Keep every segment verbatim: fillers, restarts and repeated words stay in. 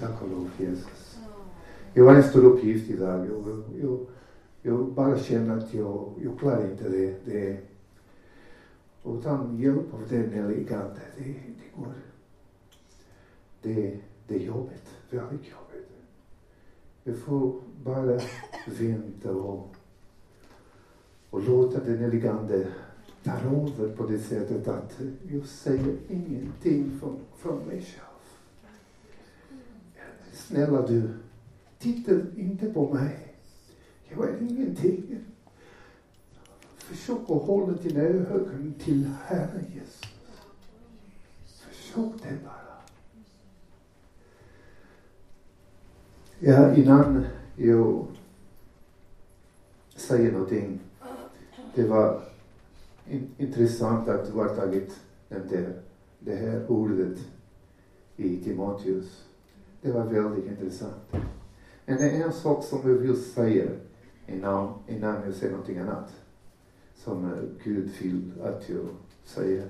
Tack och lov Jesus. Jag har en stor uppgift idag. Jag, jag, jag bara känner att jag, jag klarar inte det. det utan hjälp av den heligande. Det, det går. Det, det är jobbigt. Väldigt jobbigt. Jag får bara vänta och, och låta den heligande ta över på det sättet att jag säger ingenting från, från mig själv. Snälla du, titta inte på mig. Jag är ingenting. Försök att hålla dina ögon till Herren Jesus. Försök det bara. Ja, innan jag säger någonting. Det var in, intressant att du har tagit den där, det här ordet i Timoteus. Det var väldigt intressant. Men det är en sak som jag vill säga innan, innan jag säger någonting annat. Som uh, Gud vill att jag säger.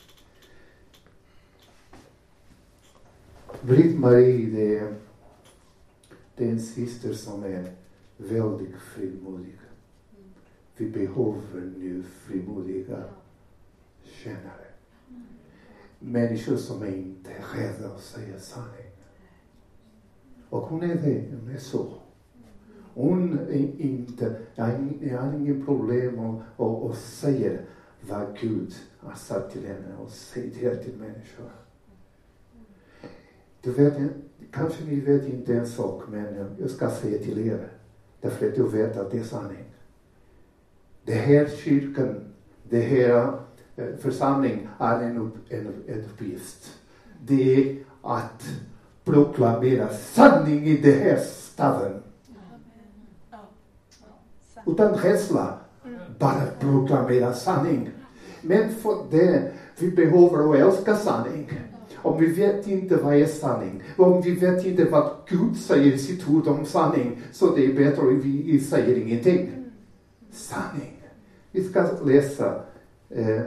Britt-Marie, det är, det är en syster som är väldigt frimodig. Vi behöver nu frimodiga tjänare. Människor som är inte rädda att säga sanning. Och hon är det, hon är så. Hon är inte, jag har ingen problem att, att, att säga vad Gud har sagt till henne och säga det till människor. Du vet, kanske ni vet inte en sak, men jag ska säga till er. Därför att jag vet att det är sanning. Det här kyrkan, det här församling är en, upp, en, en uppgift. Det är att proklamera sanning i det här staden. Utan rädsla. Bara proklamera sanning. Men för det, vi behöver att älska sanning. Om vi vet inte vad är sanning. Om vi vet inte vad Gud säger i sitt ord om sanning. Så det är bättre att vi säger ingenting. Sanning. Vi ska läsa eh,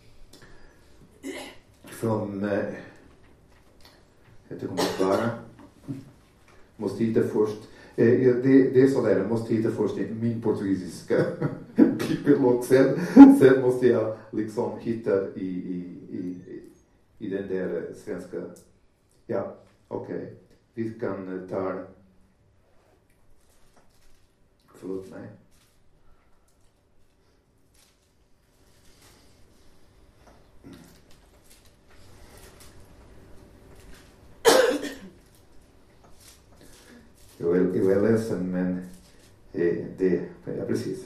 från eh, jag kommer att svara. Måste hitta först. Eh, det, det är sådär, jag måste hitta först min portugisiska bibel och sen, sen måste jag liksom hitta i, i, i, i den där svenska. Ja, okej. Okay. Vi kan ta, förlåt mig. Jag är, jag är ledsen, men eh, det, ja precis.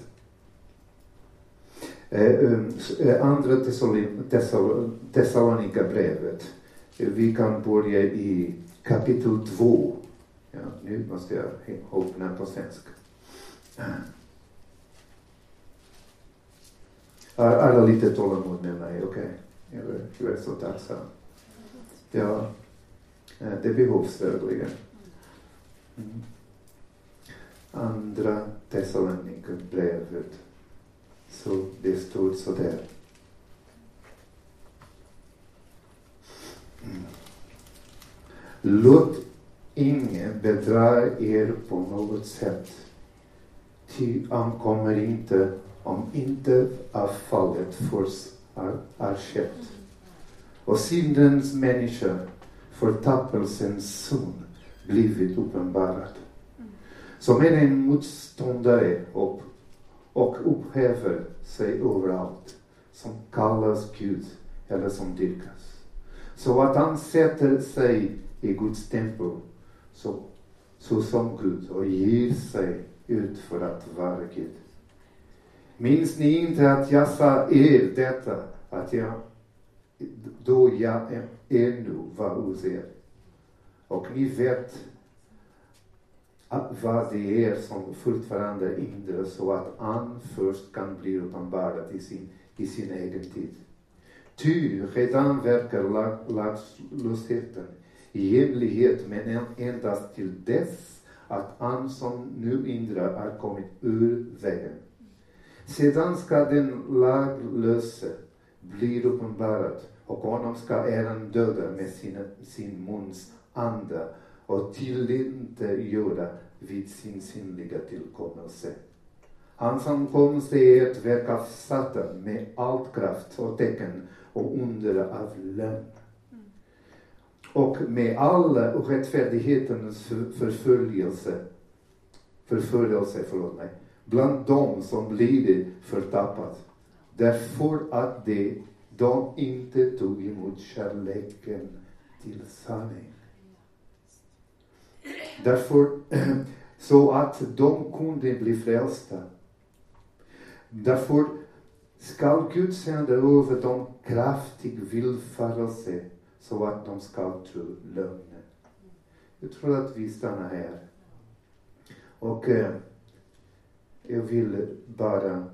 Eh, andra Thessalonika-brevet. Vi kan börja i kapitel två. Ja, nu måste jag öppna på svenska. Är alla lite tålamod med mig, okej? Okay. Jag är så tacksam. Ja, det behövs verkligen. Mm. Andra Thessalonika-brevet. Så det står så där. Mm. Låt ingen bedra er på något sätt. Ty ankommer inte om inte avfallet först är, är skett. Och syndens människa förtappelsens son blivit uppenbarad. Som är en motståndare och, och upphäver sig överallt. Som kallas Gud eller som dyrkas. Så att han sätter sig i Guds tempel så, så som Gud och ger sig ut för att vara Gud. Minns ni inte att jag sa er detta, att jag då jag ännu var hos er? Och ni vet vad det är som fortfarande hindrar så att han först kan bli uppenbarad i sin, i sin egen tid. Ty redan verkar lag, lagslösheten i hemlighet, men endast till dess att han som nu hindrar är kommit ur vägen. Sedan ska den laglöse bli uppenbarad och honom ska äran döda med sin, sin muns ande och tillintetgöra vid sin synliga tillkommelse. Hans ankomst är ett verk av Satan med allt kraft och tecken och under av lögn. Och med all rättfärdighetens förföljelse, förföljelse förlåt mig, bland dem som blir förtappat. Därför att de, de inte tog emot kärleken till sanning. Därför så att de kunde bli frälsta. Därför skall Gud sända över dem kraftig villfarelse så att de ska tro lögnen. Jag tror att vi stannar här. Och eh, jag vill bara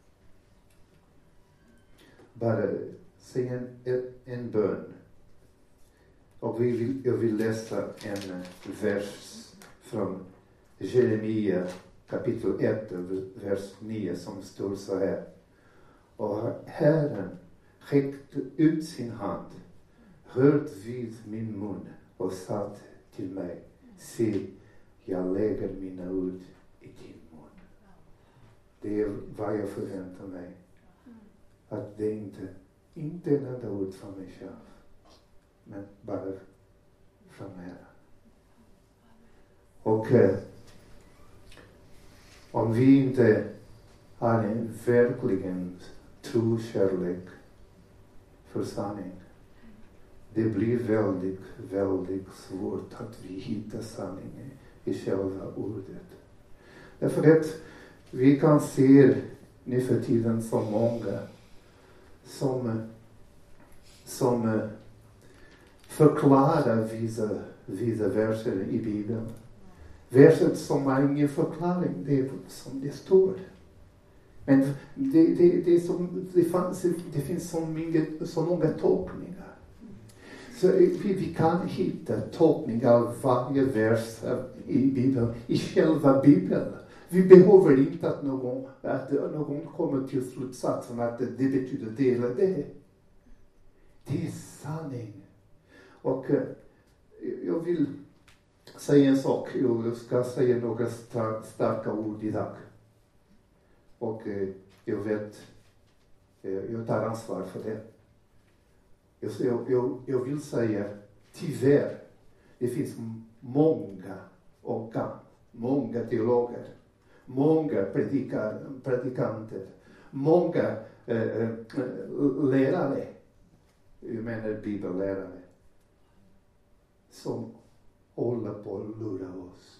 bara säga en, en bön. Och vi vill, jag vill läsa en vers från Jeremia kapitel ett, vers nio, som står så här. Och Herren räckte ut sin hand, rört vid min mun och sa till mig: se, jag lägger mina ord i din mun. Det är vad jag förväntar mig. Att det inte, inte är en enda ord från mig själv, men bara från er. Och eh, om vi inte har en verkligen trokärlek för sanning, det blir väldigt, väldigt svårt att vi hittar sanningen i själva ordet. Därför att vi kan se nu för tiden så många som, som förklarar vissa, vissa verser i Bibeln. Verset som har ingen förklaring, det är som det står. Men det, det, det, är som, det, fanns, det finns så många, så många tolkningar. Så vi, vi kan hitta tolkningar av varje vers i Bibeln, i själva Bibeln. Vi behöver inte att någon, att någon kommer till slutsatsen att det betyder det eller det. Det är sanning. Och jag vill säga en sak. Jag ska säga några starka ord idag. Och jag vet, jag tar ansvar för det. Jag, jag, jag vill säga, tyvärr, det finns många och många teologer, många predikar, predikanter, många eh, lärare, jag menar bibellärare, som håller på att lura oss.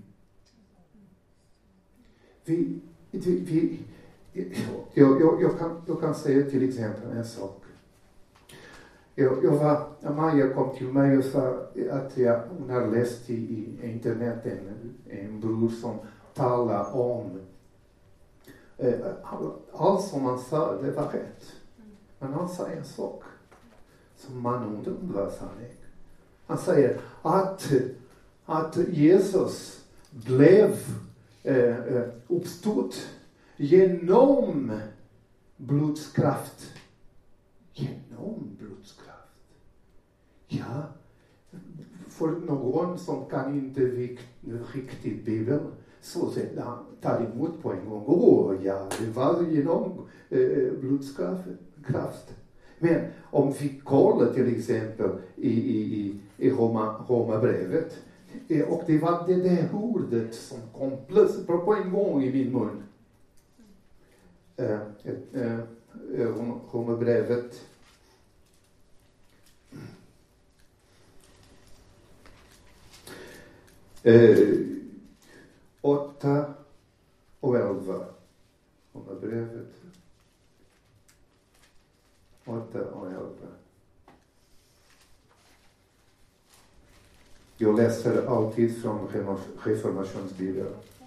Vi, vi, vi jag, jag, jag, kan, jag kan säga till exempel en sak. Jag, jag var, Maja kom till mig och sa att jag, hon har läst i, i internet en, en bror som talar om eh, allt som han sa, det var rätt. Men han sa en sak som man undrar var sanning. Han säger att, att Jesus blev eh, uppstått genom blodskraft. Genom blodskraft. Ja, för någon som kan inte riktigt Bibeln, så han tar emot på en gång. Åh ja, det var genom eh, blodskraft. Men om vi kollar till exempel i, i, i, i Roma, Romabrevet, och det var det där ordet som kom plötsligt på en gång i min mun. Eh, eh, eh, Romabrevet eh, åtta och elva. Romabrevet åtta och elva. Jag läser alltid från reformationsbibeln.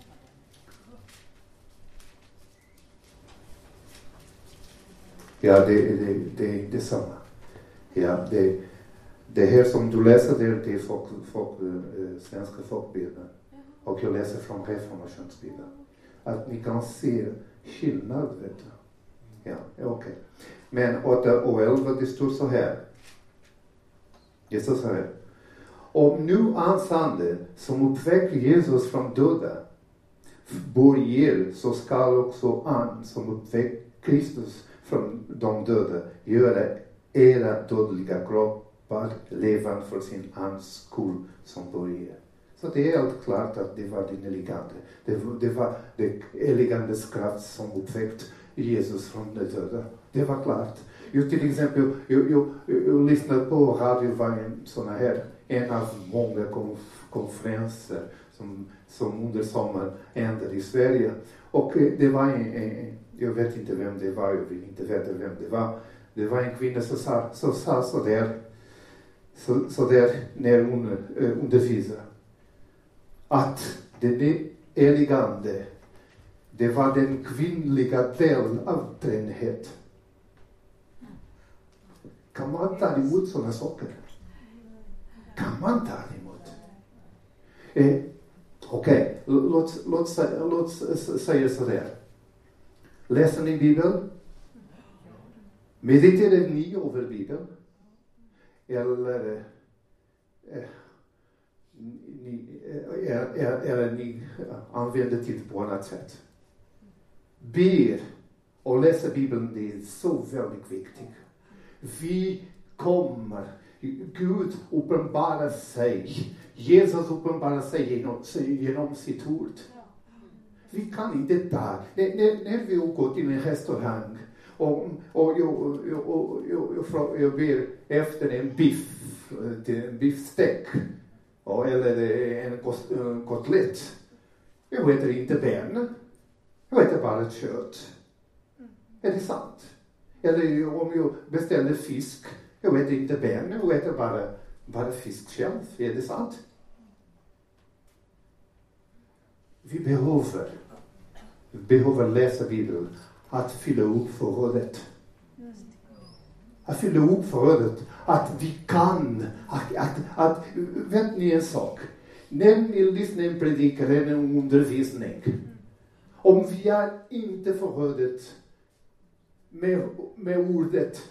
Ja, det, det, det är detsamma. Ja, det, det här som du läser, det, det är folk, folk, äh, svenska folkbibeln. Och jag läser från reformationsbibeln. Att ni kan se skillnad, vet du. Ja, okej. Okay. Men åtta och elva, det står så här. Det står så här. Om nu hans ande som uppväcker Jesus från döda bor i er, så skall också han som uppväcker Kristus från de döda göra era dödliga kroppar levande för sin ands skull som bor i er. Så det är helt klart att det var den elegante. Det var, det var det elegantes kraft som uppväckte Jesus från de döda. Det var klart. Jag till exempel, jag, jag, jag lyssnade på radio, var en sån här, en av många konf- konferenser som, som under sommaren hände i Sverige. Och det var en, en, jag vet inte vem det var, jag vill inte veta vem det var. Det var en kvinna som sa, som sa så där, så, så där när hon uh, undervisade. Att det elegante, det var den kvinnliga delen av tränighet. Kan man ta emot sådana saker? Kan man ta emot? Eh, Okej, okay. låt, låt, låt säga sådär. Läser ni Bibeln? Mediterar ni över Bibeln? Eller eh, ni, är, är, är ni använder tid på annat sätt? Ber och läsa Bibeln, det är så väldigt viktigt. Vi kommer, Gud uppenbarar sig, Jesus uppenbarar sig genom, genom sitt ord. Vi kan inte ta, när, när, när vi går till en restaurang och, och jag, jag, jag, jag, jag ber efter en biff, en biffstek eller en kotlett. Jag äter inte ben, jag äter bara kött. Är det sant? Eller om jag beställer fisk, jag äter inte ben, jag äter bara, bara fisk själv. Är det sant? Vi behöver, vi behöver läsa Bibeln att fylla upp förrådet. Att fylla upp förrådet. Att vi kan. Att, att, att, vet ni en sak? När ni lyssnar en predikare eller en undervisning. Om vi är inte förrådet med, med ordet.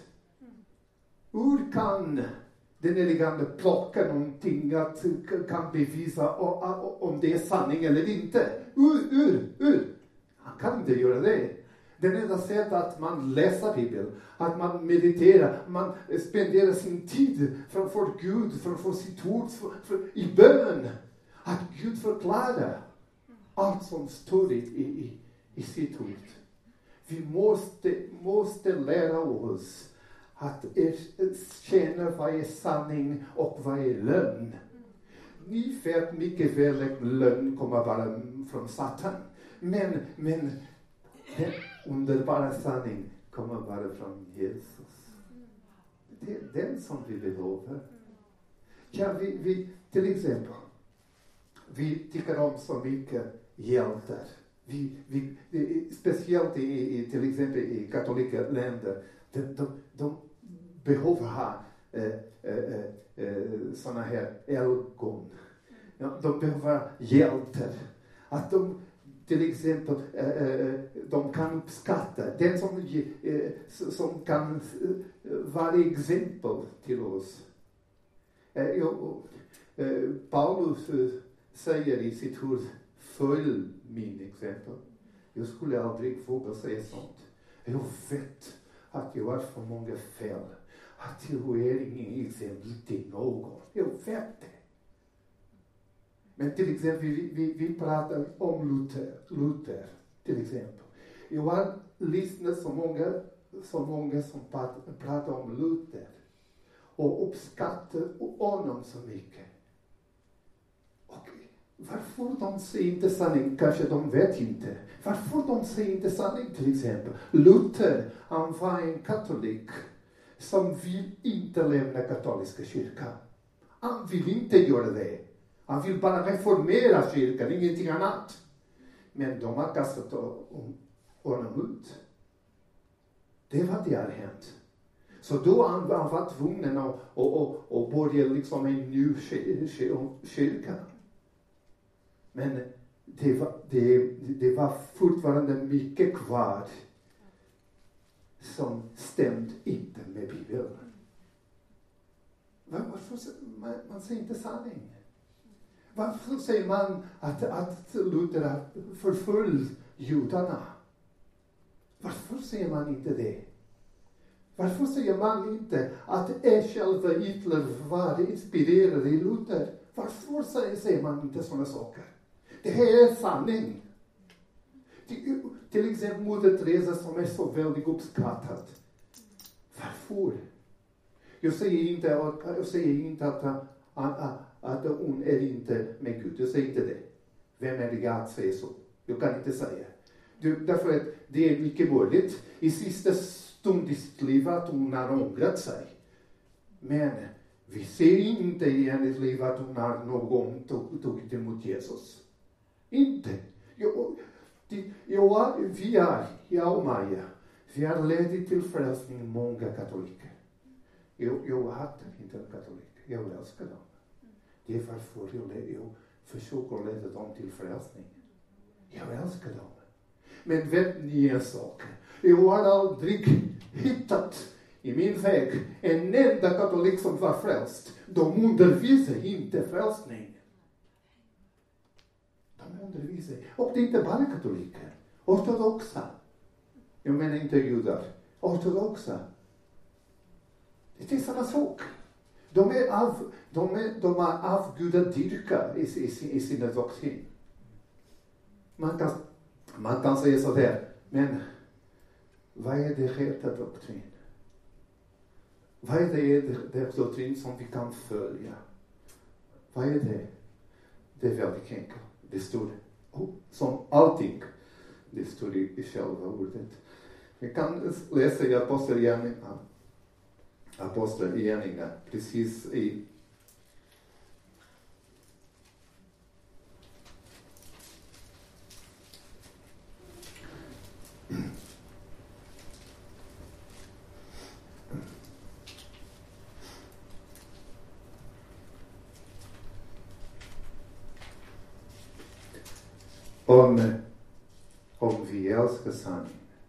Hur kan den elegante plocka någonting att kan bevisa om det är sanning eller inte? Ur, ur, ur. Han kan inte göra det. Det enda sättet att man läser Bibeln, att man mediterar, man spenderar sin tid framför Gud, framför sitt ord, för, för, i bön. Att Gud förklarar allt som står i, i, i sitt ord. Vi måste, måste lära oss att känna vad är sanning och vad är lögn. Ni vet mycket väl att lögn kommer bara från Satan. Men, men den underbara sanning kommer bara från Jesus. Det är den som vi behöver. Ja, vi, vi, till exempel, vi tycker om så mycket hjältar. Vi, vi, speciellt i, i, till exempel i katolika länder, de, de, de behöver ha eh, eh, eh, såna här helgon. Ja, de behöver hjältar. Att de till exempel eh, de kan uppskatta den som, eh, som kan vara exempel till oss. Eh, eh, Paulus eh, säger i sitt ord, följ min exempel. Jag skulle aldrig våga säga sånt. Jag vet att jag har för många fel. Att jag är ingen exempel till någon. Jag vet det. Men till exempel, vi, vi, vi pratar om Luther, Luther till exempel. Jag har lyssnat så många, så många som pratar om Luther. Och uppskattar honom så mycket. Och varför de säger inte sanning, kanske de vet inte. Varför de säger inte sanning till exempel. Luther, han var en katolik som vill inte lämna katoliska kyrkan. Han vill inte göra det. Han vill bara reformera kyrkan, ingenting annat. Men de har kastat honom ut. Det var det har hänt. Så då han var tvungen att och, och, och börja liksom en ny kyrka. Men det var, det, det var fortfarande mycket kvar som stämde inte med Bibeln. Varför man, man säger inte sanning? Varför säger man att, att Luther har förföljt judarna? Varför säger man inte det? Varför säger man inte att själva Hitler var inspirerad i Luther? Varför säger man inte sådana saker? Det här är sanning. Till, till exempel Moder Teresa som är så väldigt uppskattad. Varför? Jag säger inte, jag säger inte att, att, att hon är inte med Gud. Jag säger inte det. Vem är det att säga så? Jag kan inte säga. Därför att det är mycket möjligt i sista stund i sitt liv att hon har ångrat sig. Men vi ser inte i hennes liv att hon har någon gång tagit emot Jesus. Inte. Jag, det, jag, vi är, jag och Maja, vi har ledit till frälsning många katoliker. Jag, jag hatar inte katoliker. Jag älskar dem. Det är varför jag, jag försöker leda dem till frälsning. Jag älskar dem. Men vet ni en sak? Jag har aldrig hittat i min väg en enda katolik som var frälst. De undervisar inte frälsning. De undervisar. Och det är inte bara katoliker. Ortodoxa. Jag menar inte judar. Ortodoxa. Det är samma sak. De är av, de är, de är avgudadyrkare i, i, i sina doktrin. Man kan, man kan säga så där. Men vad är det rätta doktrin? Vad är det, det, det doktrin som vi kan följa? Vad är det? Det är väldigt enkelt. Det står oh, som allting. Det står i, i själva ordet. Vi kan läsa i Apostelgärningarna. Apostelgärningarna. Precis i Om, om vi älskar sanning,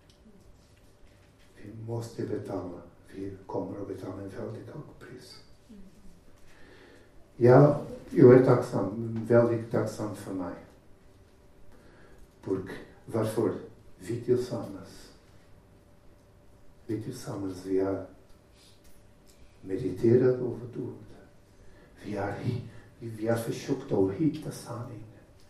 vi måste betala, vi kommer att betala en väldigt hög pris. Ja, jag är tacksam, väldigt tacksam för mig. Och varför vi tillsammans, vi tillsammans, vi har mediterat över ord. Vi har, vi har försökt att hitta sanning.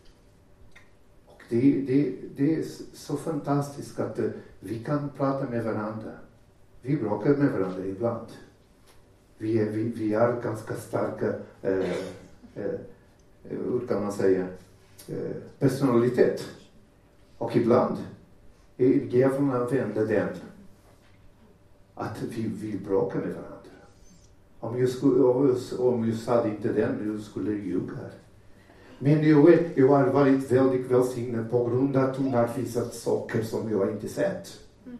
Det, det, det är så fantastiskt att uh, vi kan prata med varandra. Vi bråkar med varandra ibland. Vi är, vi, vi är ganska starka, uh, uh, hur kan man säga, uh, personalitet. Och ibland är djävulen använder den att vi, vi bråkar med varandra. Om jag, skulle, om jag sa inte den, jag skulle ljuga. Men jag, är, jag har varit väldigt välsignad på grund av att hon har visat saker som jag inte sett.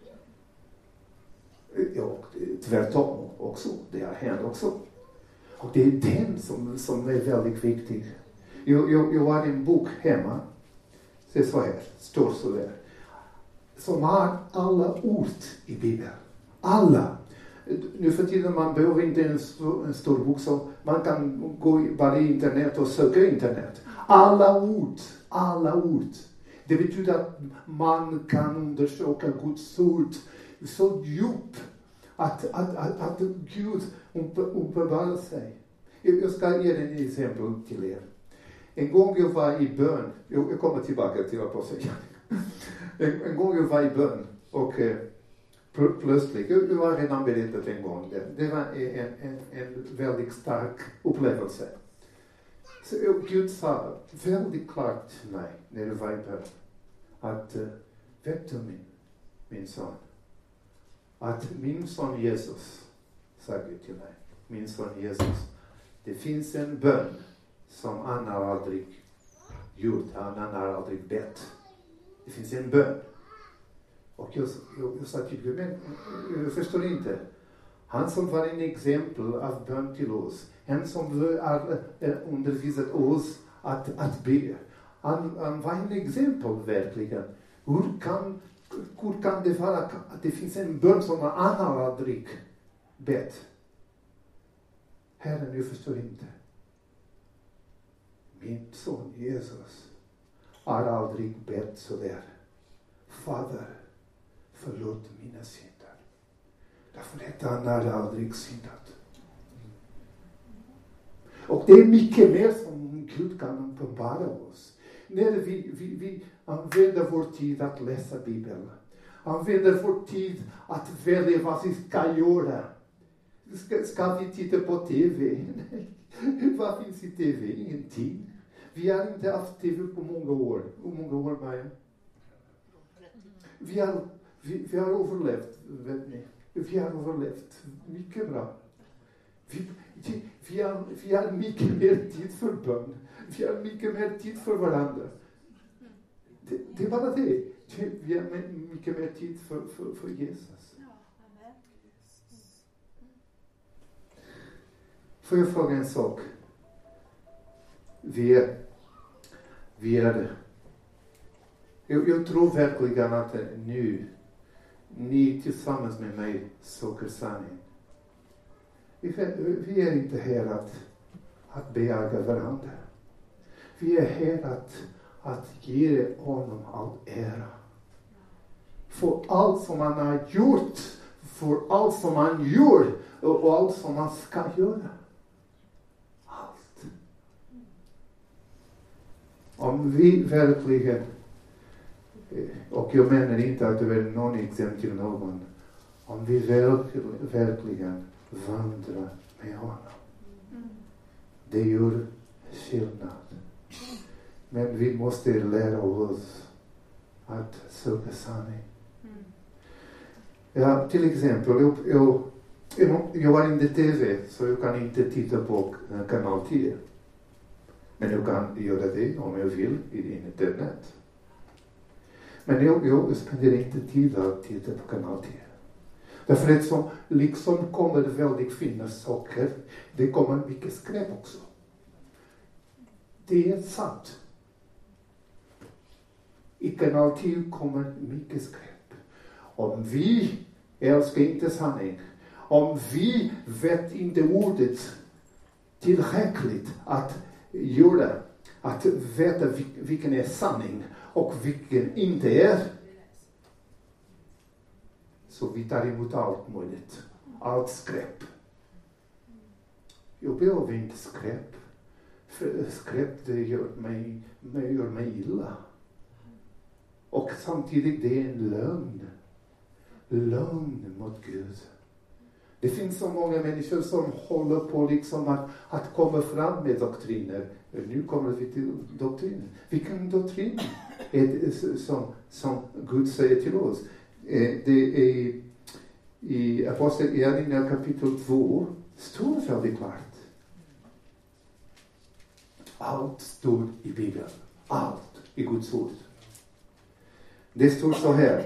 Ja, tvärtom också. Det har hänt också. Och det är den som, som är väldigt viktig. Jag, jag, jag har en bok hemma. Se så här. Står så där. Som har alla ord i Bibeln. Alla. Nu för tiden man behöver inte en stor, en stor bok, så man kan gå bara i internet och söka internet. Alla ord, alla ord. Det betyder att man kan undersöka Guds ord så djupt att, att, att, att Gud uppenbarar sig. Jag ska ge en exempel till er. En gång jag var i bön, jag, jag kommer tillbaka till Apostelgärningarna. En, en gång jag var i bön och plötsligt, jag har redan berättat en gång det. Det var en, en, en väldigt stark upplevelse. Så Gud sa väldigt klart till mig när jag var i bön att, uh, vet du min, min son, att min son Jesus, sa Gud till mig, min son Jesus, det finns en bön som han har aldrig gjort, han har aldrig bett. Det finns en bön. Och jag, jag, jag sa till Gud, men jag förstår inte. Han som var en exempel av bön till oss. Han som har undervisat oss att, att be. Han, han var en exempel verkligen. Hur kan, hur kan det vara att det finns en bön som han har aldrig bett? Herren, jag förstår inte. Min son Jesus har aldrig bett så där. Fader, förlåt mina synder. Därför att han har aldrig syndat. Och det är mycket mer som Gud kan uppenbara oss. När vi, vi, vi använder vår tid att läsa Bibeln. Använder vår tid att välja vad vi ska göra. Ska, ska vi titta på T V? Nej. Vad finns i T V? Ingenting. Vi har inte haft T V på många år. Hur många år, Maja? Vi har, vi, vi har överlevt, vet ni. Vi har överlevt mycket bra. Vi, vi, vi, har, vi har mycket mer tid för bön. Vi har mycket mer tid för varandra. Det, det är bara det. Vi har mycket mer tid för, för, för Jesus. Får jag fråga en sak? Vi är, vi är jag, jag tror verkligen att nu ni tillsammans med mig söker sanning. Vi, vi är inte här att, att bejaga varandra. Vi är här att, att ge honom all ära. För allt som han har gjort, för allt som han gör och allt som han ska göra. Allt. Om vi verkligen, och jag menar inte att det är någon exempel till någon, om vi verkligen, verkligen vandrar med honom. Det gör skillnad. Men vi måste lära oss att söka sanning. Ja, till exempel, jag, jag, jag, jag har inte T V, så jag kan inte titta på kanal tio. Men jag kan göra det om jag vill i internet. Men jag, jag spenderar inte tid att titta på kanal tio. Därför att som liksom kommer det väldigt fina saker. Det kommer mycket skräp också. Det är sant. I kanal tio kommer mycket skräp. Om vi älskar inte sanning. Om vi vet inte ordet tillräckligt att göra. Att veta vilken är sanning och vilken inte är. Så vi tar emot allt möjligt. Allt skräp. Jag behöver inte skräp. För skräp det gör mig, gör mig illa. Och samtidigt det är en lögn. Lögn mot Gud. Det finns så många människor som håller på liksom att, att komma fram med doktriner. Nu kommer vi till doktrinen. Vilken doktrin är det som, som Gud säger till oss? Det är i Apostlagärningarna kapitel två står väldigt klart. Allt står i Bibeln. Allt i Guds ord. Det står så här.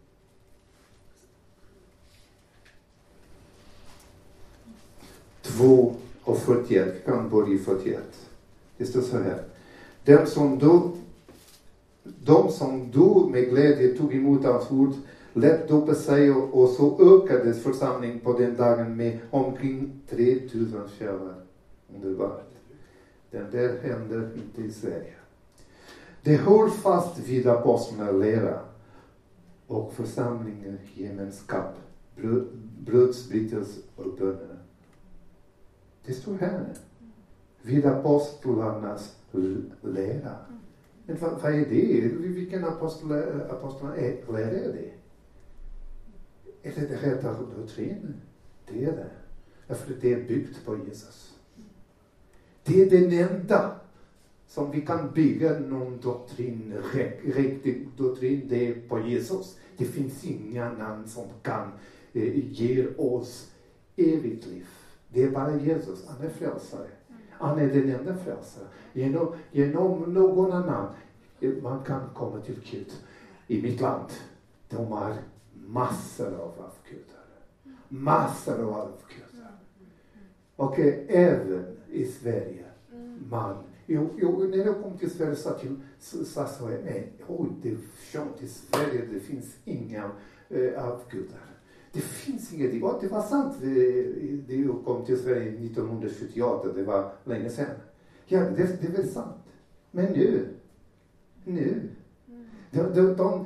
två och fyrtioett, kan börja fyrtioett. Det står så här. Den som då, de som då med glädje tog emot hans ord lät doppa sig och, och så ökades församlingen på den dagen med omkring tre tusen själar. Underbart. Den där händer inte i Sverige. Det höll fast vid apostlarnas lära och församlingens gemenskap, brödsbrytelse och böner. Det står här. Vid apostlarnas lära. Men vad, vad är det? Vilken apostlar, apostlarna är, lära är det? Är det det rätta doktrinen? Det är det. Därför det är byggt på Jesus. Det är den enda som vi kan bygga någon doktrin, riktig doktrin, det är på Jesus. Det finns ingen annan som kan eh, ge oss evigt liv. Det är bara Jesus, han är frälsare. Han är den enda frälsare. Genom, genom någon annan man kan komma till Gud. I mitt land, de har massor av avgudar. Massor av avgudar. Och även i Sverige, man. Jag, jag, när jag kom till Sverige sa till sa så här, oj, det är skönt i Sverige, det finns inga äh, avgudar. Det finns ingenting. Och det var sant. Det, det kom till Sverige nittonhundrasjuttioåtta. Det var länge sedan. Ja, det, det är väl sant. Men nu. Nu. De, de, de,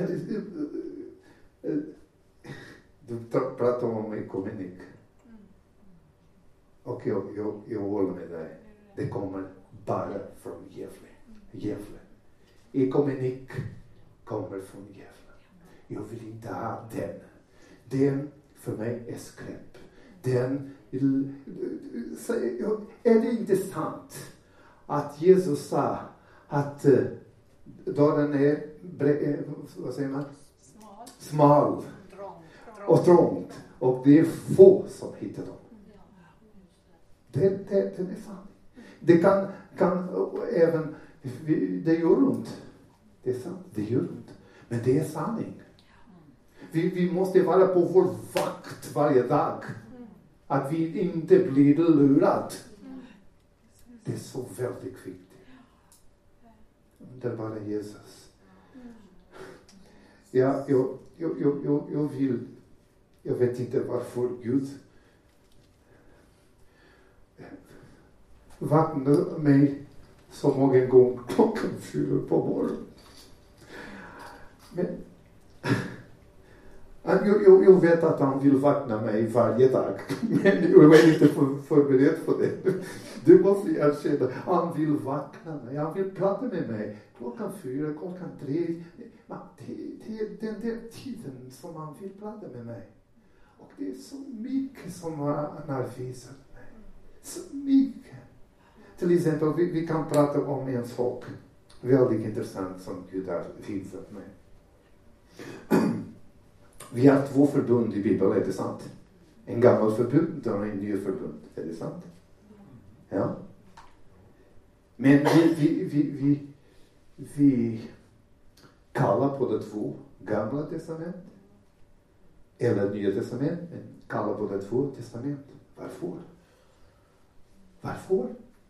de, de pratar om ekumenik. Och jag, jag, jag håller med dig. Det kommer bara från Gävle. Gävle. Ekumenik kommer från Gävle. Jag vill inte ha den. Den för mig är skräp. Den, är det inte sant att Jesus sa att dörren är bre, vad säger man? Smal. Smal. Och trångt. Och det är få som hittar dem. Det, det, det är sant. Det kan, kan även, det gör ont. Det är sant, det gör ont. Men det är sanning. Vi, vi måste vara på vår vakt varje dag. Att vi inte blir lurad. Det är så väldigt viktigt. Det är bara Jesus. Ja, jag, jag, jag, jag vill, jag vet inte varför Gud vaknade mig så många gånger klockan fyra på morgonen. Men jag, jag, jag vet att han vill vakna mig varje dag. Men jag är inte för, förberedd för det. Det måste jag erkänna. Han vill vakna mig. Han vill prata med mig. Klockan fyra, klockan tre. Det, det är den där tiden som han vill prata med mig. Och det är så mycket som han har visat mig. Så mycket. Till exempel, vi, vi kan prata om en sak. Väldigt intressant som Gud har visat mig. Vi har två förbund i Bibeln, är det sant? En gammal förbund och en ny förbund, är det sant? Ja. Men vi, vi, vi, vi, vi kallar på de två gamla testament eller nya testament, men kallar på de två testament. Varför? Varför?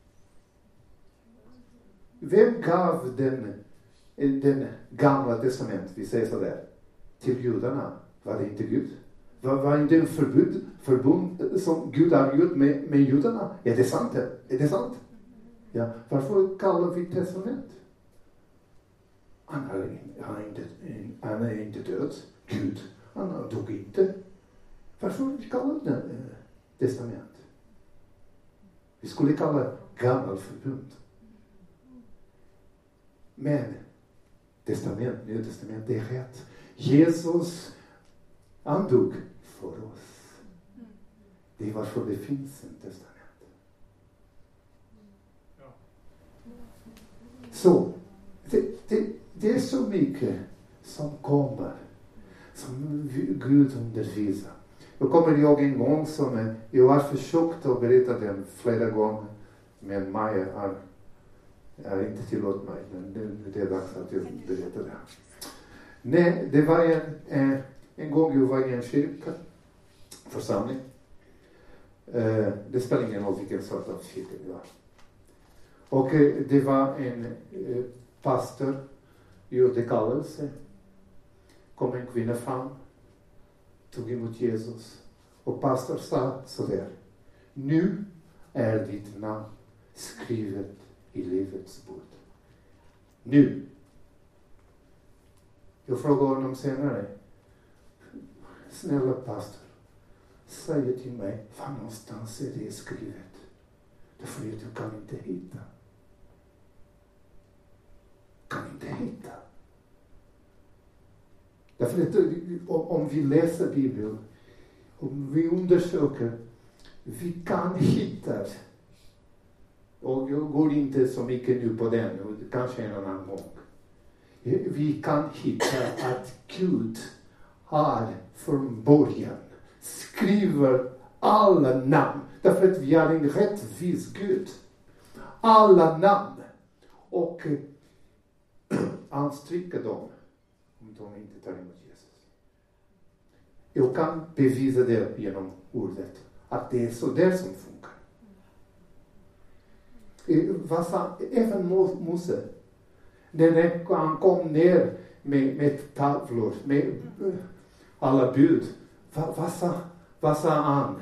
Vem gav den, den gamla testament, vi säger så där, till judarna? Var det inte Gud? Var, var inte en förbud, förbund som Gud har gjort med, med judarna? Är det sant? Är det sant? Ja. Varför kallar vi testament? Han är, han är, inte, han är inte död. Gud, han dog inte. Varför kallar vi det testament? Vi skulle kalla gammal förbund. Men testament, nya testament, det är rätt. Jesus, han dog för oss. Det är varför det finns en testament. Så, det, det, det är så mycket som kommer. Som Gud undervisar. Jag kommer ihåg en gång som jag har försökt att berätta den flera gånger. Men Maja har, har inte tillåtit mig. Men det, det är dags att jag berättar det. Nej, det var en, en, en gång jag var i en kyrka, församling. Uh, det spelar ingen roll vilken sort av kyrka det var. Och uh, det var en uh, pastor, gjorde kallelse. Kom en kvinna fram, tog emot Jesus. Och pastor sa så där: nu är ditt namn skrivet i livets bok. Nu. Jag frågade honom senare: snälla pastor, säg till mig, var någonstans är det skrivet? Därför att jag kan inte hitta. Kan inte hitta. Därför att om vi läser Bibeln, om vi undersöker, vi kan hitta. Och jag går inte så mycket nu på den, kanske en annan gång. Vi kan hitta att Gud har från början skriver alla namn. Därför att vi har en rättvis Gud. Alla namn. Och anstryka dem om de inte tar emot Jesus. Jag kan bevisa det genom ordet. Att det är så där som funkar. Även Mose. När han kom ner med, med tavlor, med alla bud Va, vad, sa, vad sa han?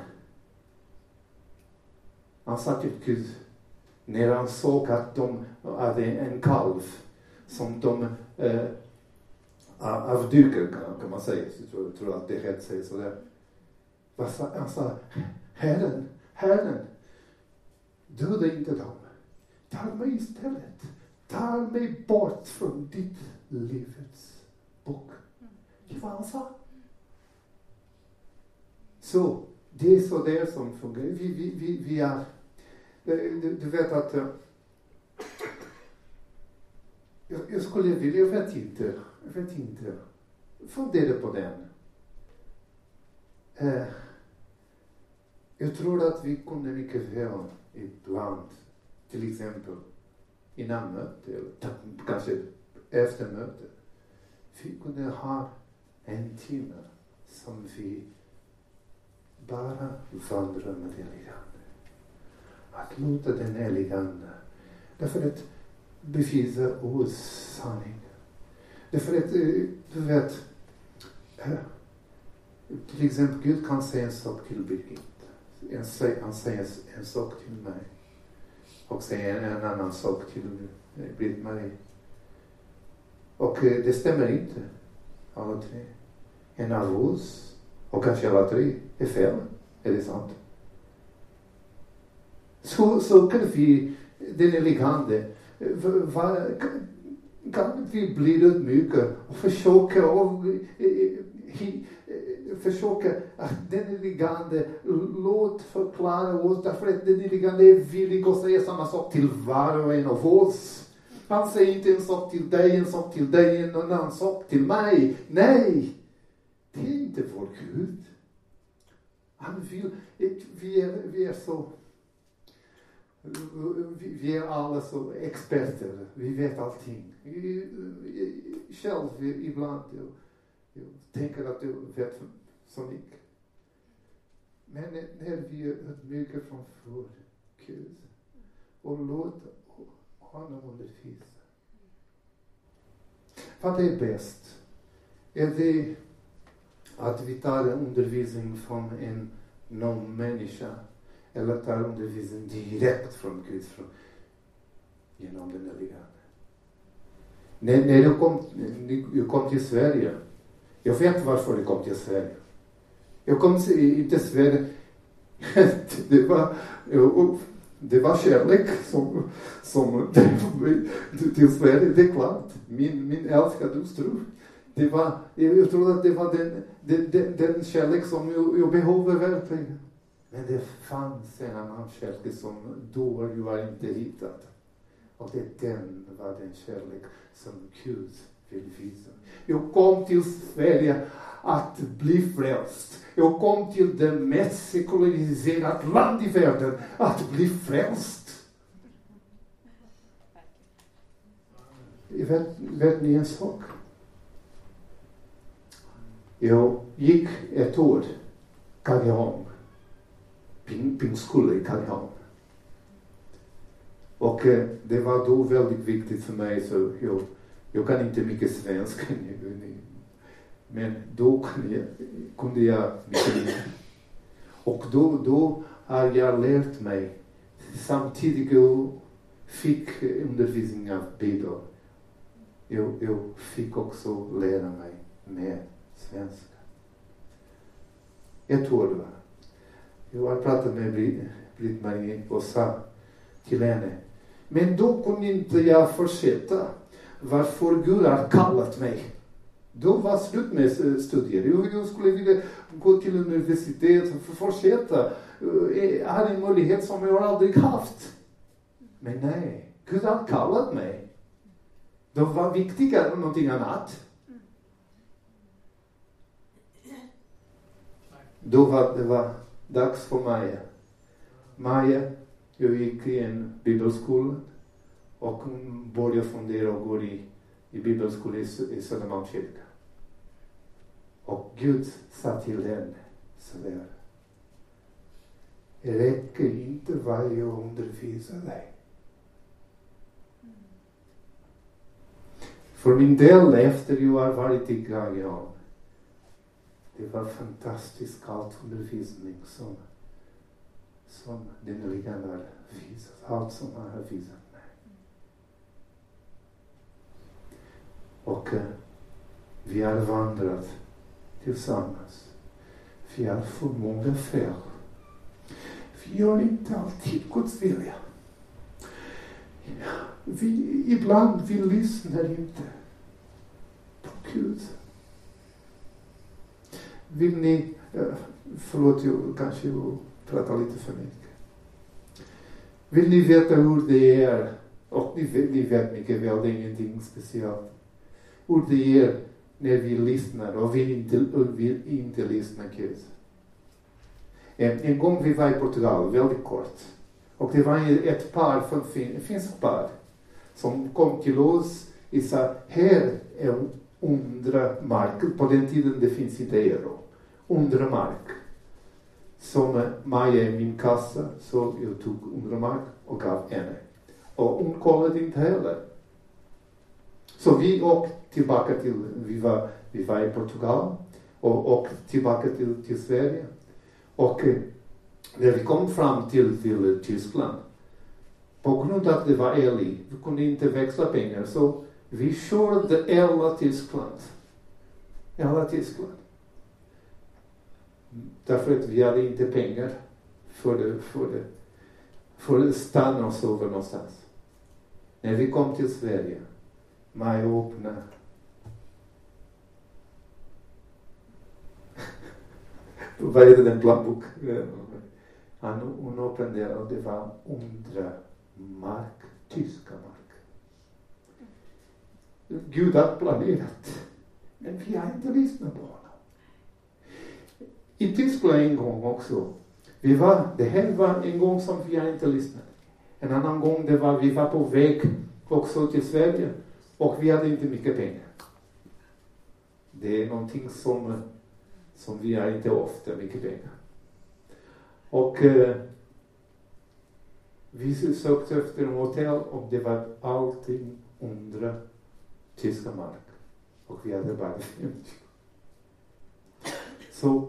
Han sa till Gud, när han såg att de hade en kalv som de eh, avdukar, kan, kan man säga. Jag tror, jag tror att det heter sig sådär. Vad sa, han sa, Herren, Herren, döda inte dem. Ta mig istället. Ta mig bort från ditt livets bok. Det var han sa. Så, det är så det som fungerar. Vi, vi, vi, vi är, du, du vet att uh, jag, jag skulle vilja, jag vet inte, jag vet inte. Fundera på den. Uh, jag tror att vi kunde mycket väl ibland, till exempel innan möte, eller kanske efter möte, vi kunde ha en timme som vi bara vandrar med den heligande. Att låta den heligande, därför att bevisa oss sanning. Därför att, du vet, till exempel Gud kan säga en sak till Birgit. Han säger en sak till mig. Och säger en annan sak till Britt-Marie. Och det stämmer inte. Alla tre. En av oss, och kanske alla tre, är fel. Är det sant? Så, så kan vi, den heligande, kan vi bli ödmjuka och försöka och försöka att den heligande låt förklara oss, därför att den heligande är villig att säga samma sak till var och en av oss. Han säger inte en sak till dig, en sak till dig, en annan sak till mig. Nej, det är inte vår Gud. Han vill, vi är, vi är så, vi är alla så experter. Vi vet allting. Själv ibland jag, jag tänker att jag vet så mycket. Men när vi är ödmjuka framför Gud och låter honom undervisa. Vad är bäst? Är det att vi tar undervisning från en någon människa eller tar undervisning direkt från Gud från, genom den heligande? När, när jag, kom, jag kom till Sverige, jag vet varför jag kom till Sverige. Jag kom inte till Sverige, det var, det var kärlek som, som till Sverige, det är klart. Min, min älskade hustru. Det var, jag tror att det var den, den, den, den kärlek som jag, jag behöver verkligen. Men det fanns en annan kärlek som då jag har inte hittat. Och det den var den kärlek som Gud vill visa. Jag kom till Sverige att bli frälst. Jag kom till det mest sekulariserade land i världen att bli frälst. Vet, vet ni en sak? Jag gick ett år Kaviholm. Ping, pingskola i Kaviholm. Och eh, det var då väldigt viktigt för mig, så jag, jag kan inte mycket svenska. Men då kunde jag, kunde jag mycket mer. Och då, då har jag lärt mig, samtidigt jag fick undervisning av Bibeln. Jag, jag fick också lära mig mer svenska. Ett år var. Jag har pratat med Britt-Marie och sa till henne, men då kunde inte jag fortsätta. Varför Gud har kallat mig. Då var slut med studier. Jag skulle vilja gå till universitet och fortsätta. Jag hade en möjlighet som jag aldrig haft. Men nej, Gud har kallat mig. Det var viktigare än någonting annat. Då var det var dags för Maja. Maja, jag gick i en bibelskola och hon började fundera och gå i, i bibelskola i, i Södermalmskyrkan. Och Gud sa till henne så där. Det räcker inte vad jag undervisar dig. För min del, efter jag har varit i Kaviholm, Det var fantastisk allt undervisning som, som den liggande har visat. Allt som han har visat mig. Och uh, vi har vandrat tillsammans. Vi har för många fel. Vi gör inte alltid Guds vilja. Vi, ibland vi lyssnar inte på Gud. Vill ni, förlåt jag kanske jag pratar lite för mycket. Vill ni veta hur det är, och ni vet, ni vet mycket väl, det är ingenting speciellt. Hur det är när vi lyssnar och vi inte, vill inte lyssna Gud. En, en gång vi var i Portugal, väldigt kort. Och det var ett par, från, det finns ett par, som kom till oss och sa, här är undra mark. På den tiden det finns inte euro. Undra mark. Som Maja i min kassa, så jag tog undra mark och gav henne. Och hon kollade inte heller. Så vi åkte tillbaka till, vi var, vi var i Portugal och åkte tillbaka till, till Sverige. Och när vi kom fram till, till Tyskland, på grund av att det var Eli, vi kunde inte växla pengar, så vi körde hela Tyskland. Hela Tyskland. Därför att vi hade inte pengar för det, för det, för att stanna och sova någonstans. När vi kom till Sverige, Maja öppnade. Vad är det, den plånbok? Han, hon öppnade och det var undra mark, tyska mark. Gud har planerat. Men vi har inte lyssnat på honom. I Tyskland en gång också. Vi var, det här var en gång som vi har inte lyssnat. En annan gång det var, vi var på väg också till Sverige. Och vi hade inte mycket pengar. Det är någonting som, som vi har inte ofta mycket pengar. Och eh, vi sökte efter en hotell och det var allting under tyska mark. Och vi hade bara femtio. Så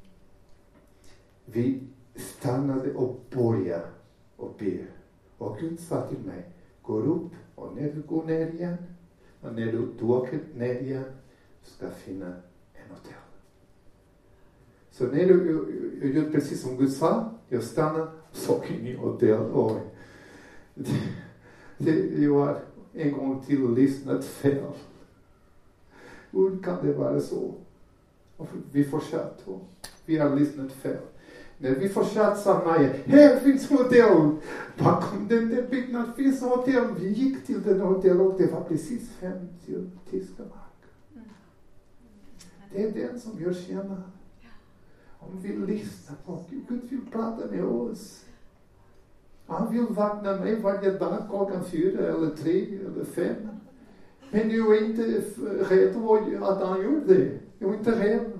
vi stannade och började och be. Och Gud sa till mig, gå upp och när du går ner igen, och när du, du åker ner igen, ska finna en hotell. Så när du, jag gör precis som Gud sa, jag stannar och såg in i hotell. Och det, det, jag har en gång till lyssnat fel. Hur kan det vara så? Och vi fortsatte. Vi har lyssnat fel. När vi fortsatte sa Maja, här finns hotell. Bakom den där byggnaden finns hotell. Vi gick till den hotell och det var precis femtio tyska mark. Det är den som jag känner. Om vi lyssnar på Gud, Gud vill prata med oss. Han vill vakna mig varje dag klockan fyra eller tre eller fem. Men jag är inte rädd att han gör det. Jag är inte rädd.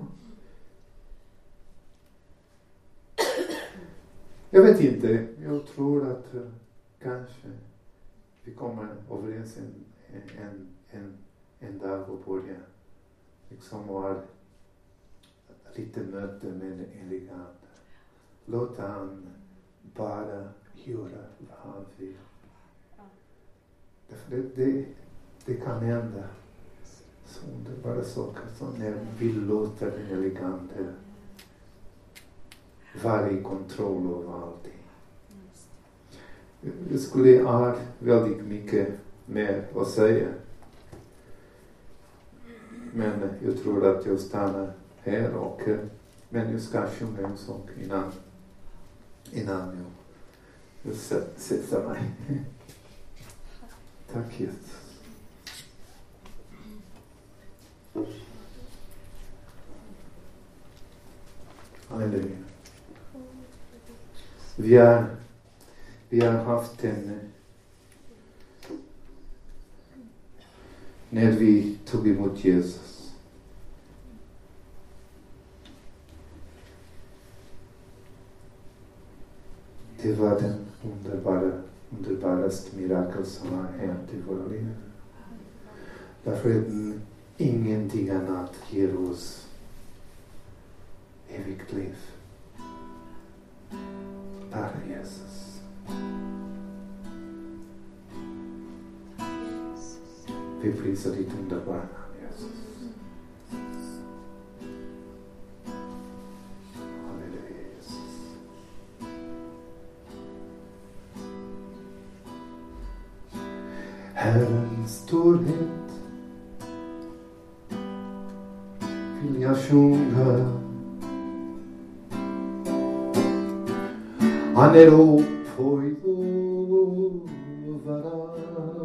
Jag vet inte. Jag tror att uh, kanske vi kommer överens en, en, en, en dag och börja liksom ha lite möte med en helig ande. Låt han bara göra vad han vill. Därför det, det, det kan hända så underbara saker som när vi låter den heliga ande vara i kontroll av allting. Jag skulle ha väldigt mycket mer att säga. Men jag tror att jag stannar här och men jag ska sjunga en sång innan innan jag, jag sätter mig. Tack Jesus. Halleluja. Vi har, vi har haft en när vi tog emot Jesus. Det var den underbara, underbaraste mirakel som har hänt i våra liv. Därför att ingenting annat ger oss ditt liv. Tack Jesus. Vi prisar ditt underbara namn, Jesus. Halleluja, Jesus. Herrens storhet vill jag sjunga. Han är upphöjd överallt.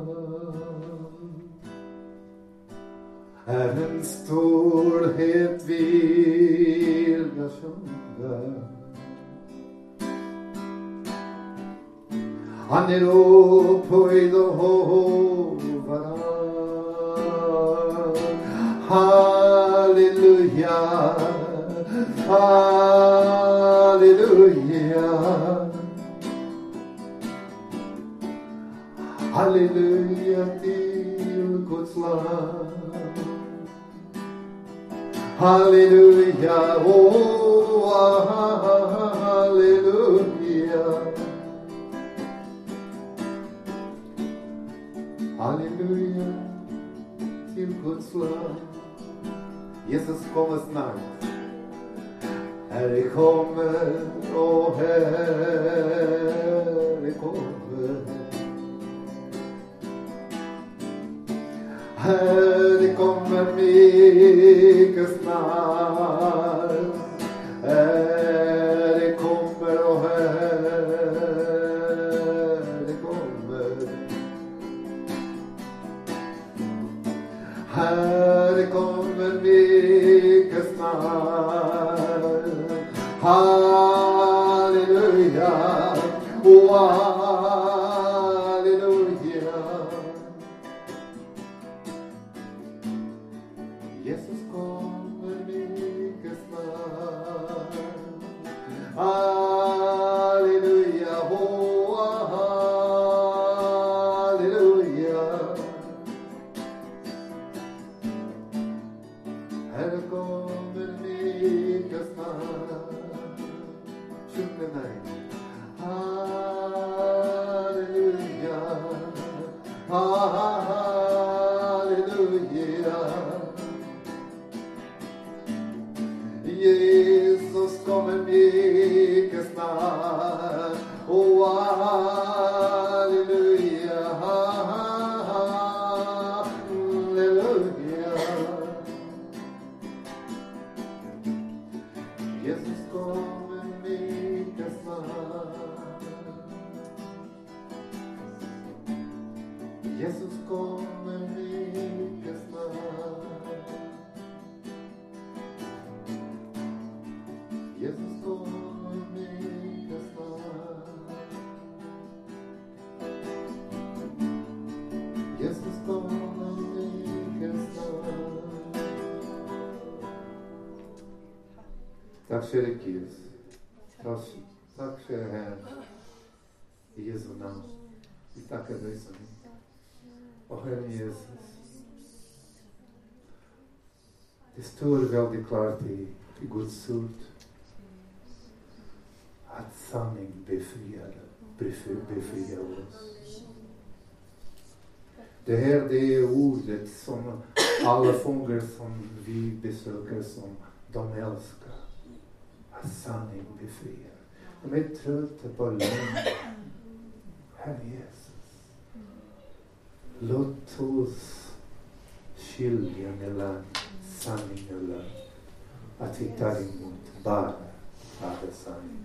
Herrens storhet vill jag sjunga. Han är upphöjd överallt. Halleluja, halleluja. Halleluja till Guds lam. Halleluja, oh, halleluja. Halleluja till Guds lam. Jesus kommer snart. Herre kommer, och Herre kommer. Herre kommer mycket snart. Herre kommer, och Herre kommer. Herre kommer mycket snart. Halleluja, oh, halleluja. Jesus kommer mycket snart. Halleluja, oh, halleluja. Herre kommer mycket snart. Sjung med mig. Halleluja, halleluja. Jesus kommer mycket snart. Oh, halleluja, halleluja. Jesus kommer mycket snart. Jesus kommer mycket snart. Jesus kommer mycket snart. Jesus kommer mycket snart. Tack käre Jesus. Tack, tack käre Herre. I Jesu namn. Vi tackar dig så mycket. Och Herre Jesus. Det står väldigt klart i, i Guds ord att sanning befriar, befriar, befriar oss. Det här det är ordet som alla fångar som vi besöker som de älskar. Att sanning befriar. De är trötta på lögn. Herre Jesus. Låt oss skilja mellan sanning och lögn. Att vi tar emot bara, bara sanning.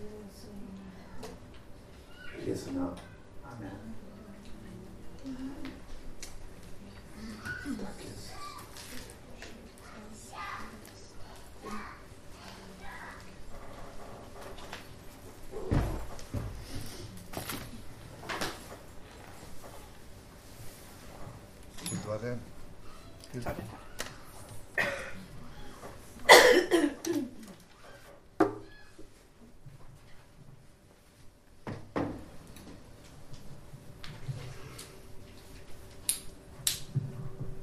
I Jesu namn. Amen. Tack Jesus. Det var det. Tack.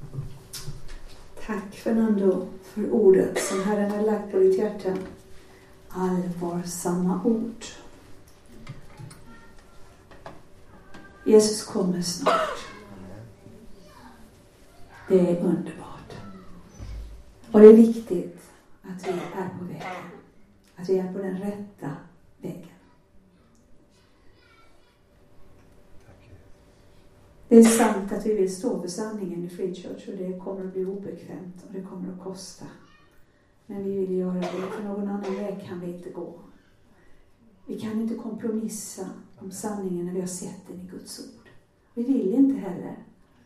Tack Fernando för ordet som Herren har lagt på ditt hjärta. allvarsamma ord. Jesus kommer snart. Det är underbart. Och det är viktigt att vi är på vägen. Att vi är på den rätta vägen. Det är sant att vi vill stå för sanningen i Free Church, och det kommer att bli obekvämt och det kommer att kosta. Men vi vill göra det, för någon annan väg kan vi inte gå. Vi kan inte kompromissa om sanningen när vi har sett den i Guds ord. Vi vill inte heller.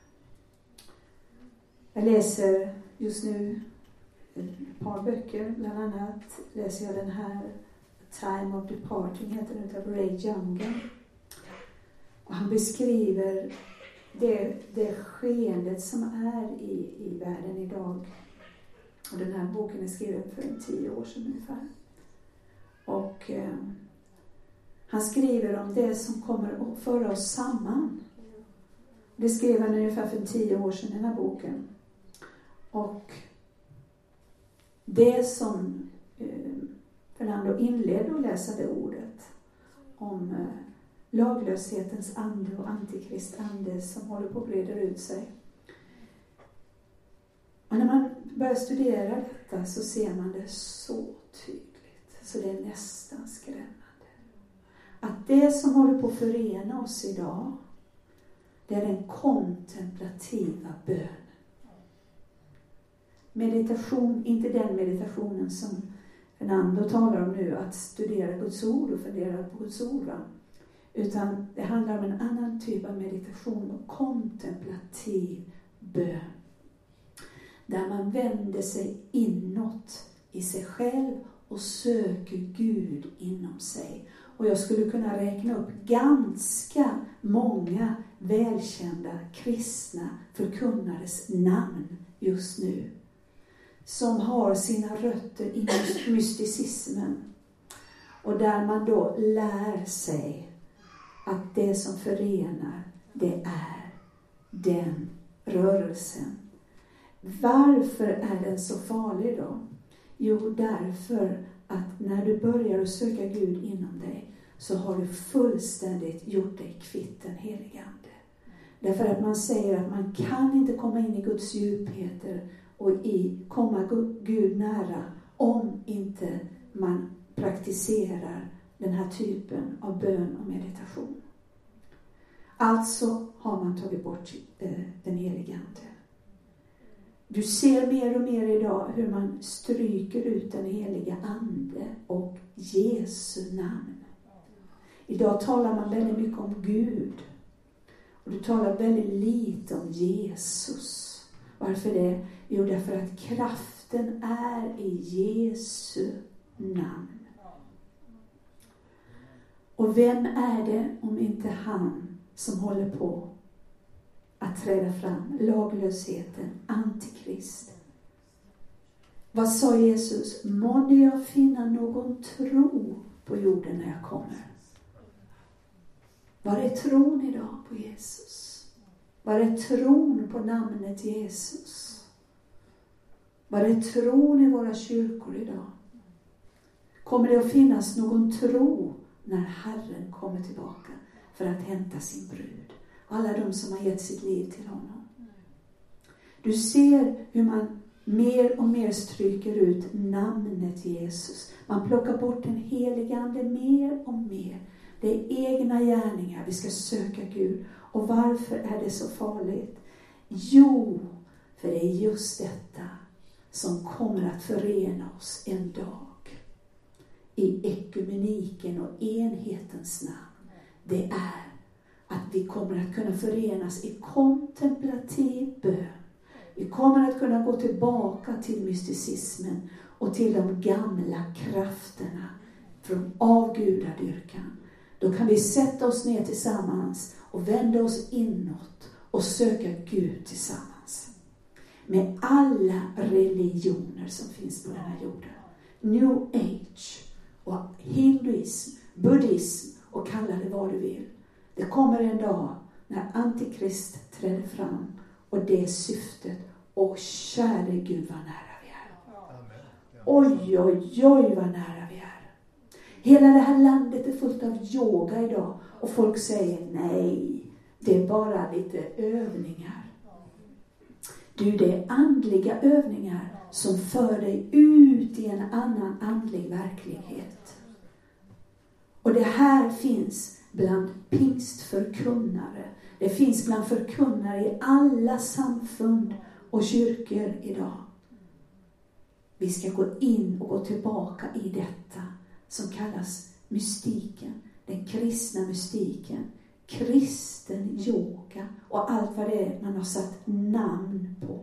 Jag läser just nu ett par böcker, bland annat läser jag den här Time of Departing, heter den, av Ray Younger. Och han beskriver det, det skeendet som är i, i världen idag. Och den här boken är skriven för en tio år sedan ungefär. Och eh, han skriver om det som kommer att föra oss samman. Det skrev han ungefär för tio år sedan i den här boken. Och det som eh, Fernando inledde att läsa det ordet om eh, laglöshetens ande och antikristande som håller på att breda ut sig. Och när man börjar studera detta så ser man det så tydligt. Så det är nästan skrämmande. Att det som håller på att förena oss idag, det är den kontemplativa bönen. Meditation, inte den meditationen som Fernando talar om nu, att studera Guds ord och fundera på Guds ord, va? Utan det handlar om en annan typ av meditation och kontemplativ bön. Där man vänder sig inåt i sig själv och söker Gud inom sig. Och jag skulle kunna räkna upp ganska många välkända kristna förkunnares namn just nu. Som har sina rötter i mysticismen. Och där man då lär sig att det som förenar, det är den rörelsen. Varför är den så farlig då? Jo, därför att när du börjar att söka Gud inom dig så har du fullständigt gjort dig kvitt den helige ande. Därför att man säger att man kan inte komma in i Guds djupheter och i, komma Gud nära om inte man praktiserar den här typen av bön och meditation. Alltså har man tagit bort eh, den helige ande. Du ser mer och mer idag hur man stryker ut den heliga ande och Jesu namn. Idag talar man väldigt mycket om Gud. Och du talar väldigt lite om Jesus. Varför det? Jo, därför att kraften är i Jesu namn. Och vem är det om inte han som håller på att träda fram? Laglösheten, antikrist. Vad sa Jesus? Måtte jag finna någon tro på jorden när jag kommer. Var är tron idag på Jesus? Var är tron på namnet Jesus? Var är tron i våra kyrkor idag? Kommer det att finnas någon tro när Herren kommer tillbaka för att hämta sin brud? Alla de som har gett sitt liv till honom. Du ser hur man mer och mer stryker ut namnet Jesus. Man plockar bort den helige ande mer och mer. Det är egna gärningar. Vi ska söka Gud. Och varför är det så farligt? Jo, för det är just detta som kommer att förena oss en dag. I ekumeniken och enhetens namn. Det är att vi kommer att kunna förenas i kontemplativ bön. Vi kommer att kunna gå tillbaka till mysticismen och till de gamla krafterna från avgudadyrkan. Då kan vi sätta oss ner tillsammans och vända oss inåt och söka Gud tillsammans. Med alla religioner som finns på den här jorden. New Age och hinduism, buddhism och kalla det vad du vill. Det kommer en dag när antikrist träder fram och det är syftet. Och käre Gud vad nära vi är. Oj, oj, oj vad nära vi är. Hela det här landet är fullt av yoga idag. Och folk säger nej, det är bara lite övningar. Du, det är andliga övningar som för dig ut i en annan andlig verklighet. Och det här finns bland pingstförkunnare. Det finns bland förkunnare i alla samfund och kyrkor idag. Vi ska gå in och gå tillbaka i detta som kallas mystiken. Den kristna mystiken. Kristen yoga och allt vad det är man har satt namn på.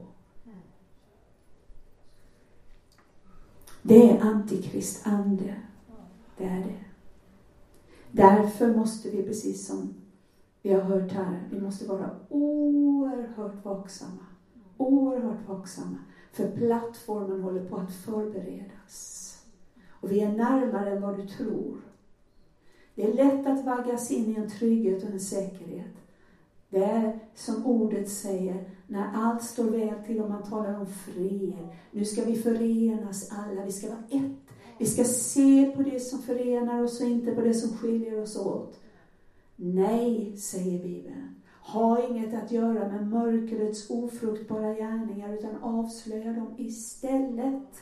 Det är antikristande. Det är det. Därför måste vi, precis som vi har hört här, vi måste vara oerhört vaksamma. Oerhört vaksamma. För plattformen håller på att förberedas. Och vi är närmare än vad du tror. Det är lätt att vaggas in i en trygghet och en säkerhet. Det är som ordet säger, när allt står väl till och man talar om fred. Nu ska vi förenas alla, vi ska vara ett. Vi ska se på det som förenar oss och inte på det som skiljer oss åt. Nej, säger Bibeln. Ha inget att göra med mörkrets ofruktbara gärningar utan avslöja dem istället.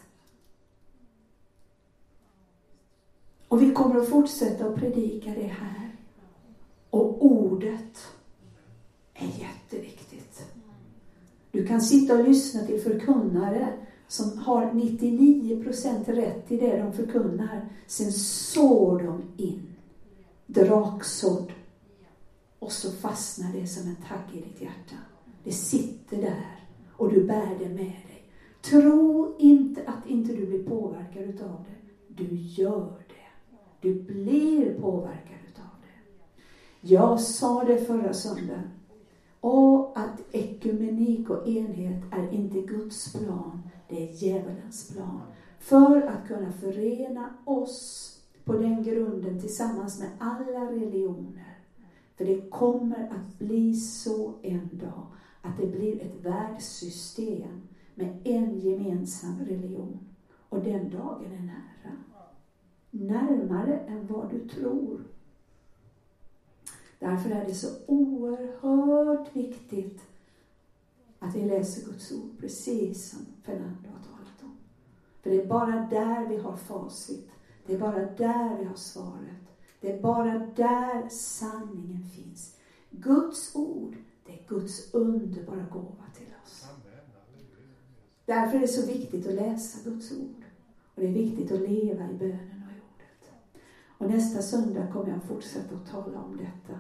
Och vi kommer att fortsätta att predika det här. Och ordet är jätteviktigt. Du kan sitta och lyssna till förkunnare som har nittionio procent rätt i det de förkunnar. Sen sår de in draksådd. Och så fastnar det som en tagg i ditt hjärta. Det sitter där och du bär det med dig. Tro inte att inte du blir påverkad utav det. Du gör det. Du blir påverkad utav det. Jag sa det förra söndagen. Och att ekumenik och enhet är inte Guds plan. Det är djävulens plan. För att kunna förena oss på den grunden tillsammans med alla religioner. För det kommer att bli så en dag att det blir ett världssystem med en gemensam religion. Och den dagen är nära. Närmare än vad du tror. Därför är det så oerhört viktigt att vi läser Guds ord precis som Fernando har talat om. För det är bara där vi har facit. Det är bara där vi har svaret. Det är bara där sanningen finns. Guds ord, det är Guds underbara gåva till oss. Därför är det så viktigt att läsa Guds ord. Och det är viktigt att leva i bönen och i ordet. Och nästa söndag kommer jag fortsätta att tala om detta.